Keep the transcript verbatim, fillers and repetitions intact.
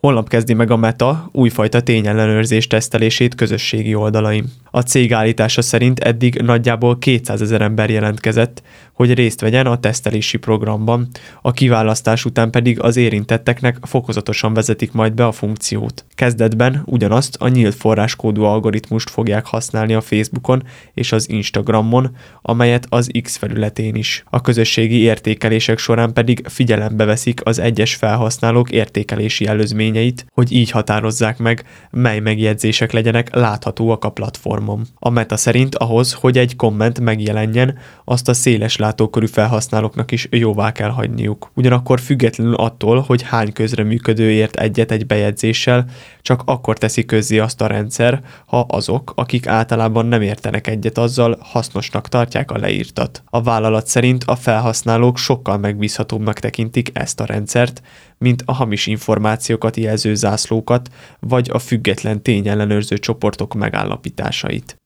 Holnap kezdi meg a Meta újfajta tényellenőrzés tesztelését közösségi oldalain. A cég állítása szerint eddig nagyjából kétszázezer ember jelentkezett, hogy részt vegyen a tesztelési programban, a kiválasztás után pedig az érintetteknek fokozatosan vezetik majd be a funkciót. Kezdetben ugyanazt a nyílt forráskódú algoritmust fogják használni a Facebookon és az Instagramon, amelyet az X felületén is. A közösségi értékelések során pedig figyelembe veszik az egyes felhasználók értékelési előzményeit, hogy így határozzák meg, mely megjegyzések legyenek láthatóak a platformon. A Meta szerint ahhoz, hogy egy komment megjelenjen, azt a széles látókörű felhasználóknak is jóvá kell hagyniuk. Ugyanakkor függetlenül attól, hogy hány közreműködő ért egyet egy bejegyzéssel, csak akkor teszi közzé azt a rendszer, ha azok, akik általában nem értenek egyet azzal, hasznosnak tartják a leírtat. A vállalat szerint a felhasználók sokkal megbízhatóbbnak tekintik ezt a rendszert, mint a hamis információkat jelző zászlókat, vagy a független tényellenőrző csoportok megállapításait.